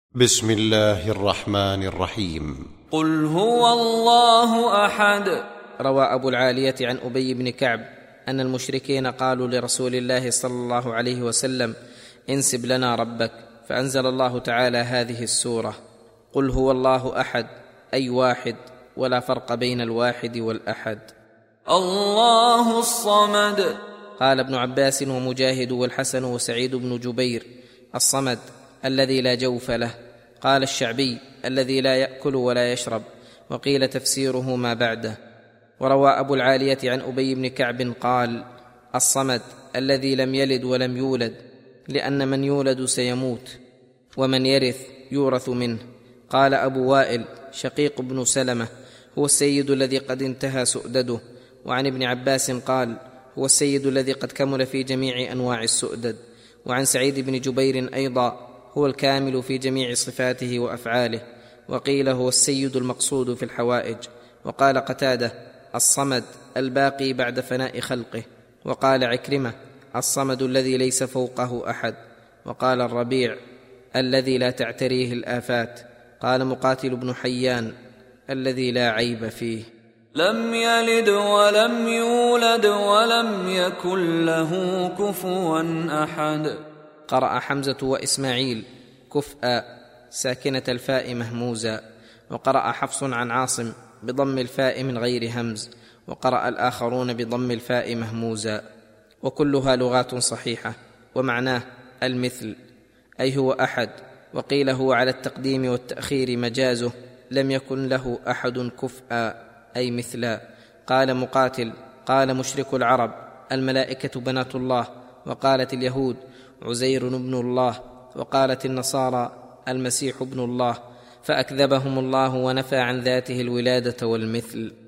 بسم الله الرحمن الرحيم. قل هو الله أحد. روى أبو العالية عن أبي بن كعب أن المشركين قالوا لرسول الله صلى الله عليه وسلم: انسب لنا ربك، فأنزل الله تعالى هذه السورة: قل هو الله أحد، أي واحد، ولا فرق بين الواحد والأحد. الله الصمد. قال ابن عباس ومجاهد والحسن وسعيد بن جبير: الصمد الذي لا جوف له. قال الشعبي: الذي لا يأكل ولا يشرب. وقيل تفسيره ما بعده. وروى أبو العالية عن أبي بن كعب قال: الصمد الذي لم يلد ولم يولد، لأن من يولد سيموت، ومن يرث يورث منه. قال أبو وائل شقيق بن سلمة: هو السيد الذي قد انتهى سؤدده. وعن ابن عباس قال: هو السيد الذي قد كمل في جميع أنواع السؤدد. وعن سعيد بن جبير أيضا: هو الكامل في جميع صفاته وأفعاله. وقيل: هو السيد المقصود في الحوائج. وقال قتادة: الصمد الباقي بعد فناء خلقه. وقال عكرمة: الصمد الذي ليس فوقه أحد. وقال الربيع: الذي لا تعتريه الآفات. قال مقاتل بن حيان: الذي لا عيب فيه. لم يلد ولم يولد ولم يكن له كفوا أحد. قرأ حمزة وإسماعيل كفءا ساكنة الفاء مهموزا. وقرأ حفص عن عاصم بضم الفاء من غير همز. وقرأ الآخرون بضم الفاء مهموزا. وكلها لغات صحيحة، ومعناه المثل، أي هو أحد. وقيل هو على التقديم والتأخير مجازه: لم يكن له أحد كفءا، أي مثلا. قال مقاتل: قال مشرك العرب: الملائكة بنات الله. وقالت اليهود: عزير ابن الله. وقالت النصارى: المسيح ابن الله. فأكذبهم الله ونفى عن ذاته الولادة والمثل.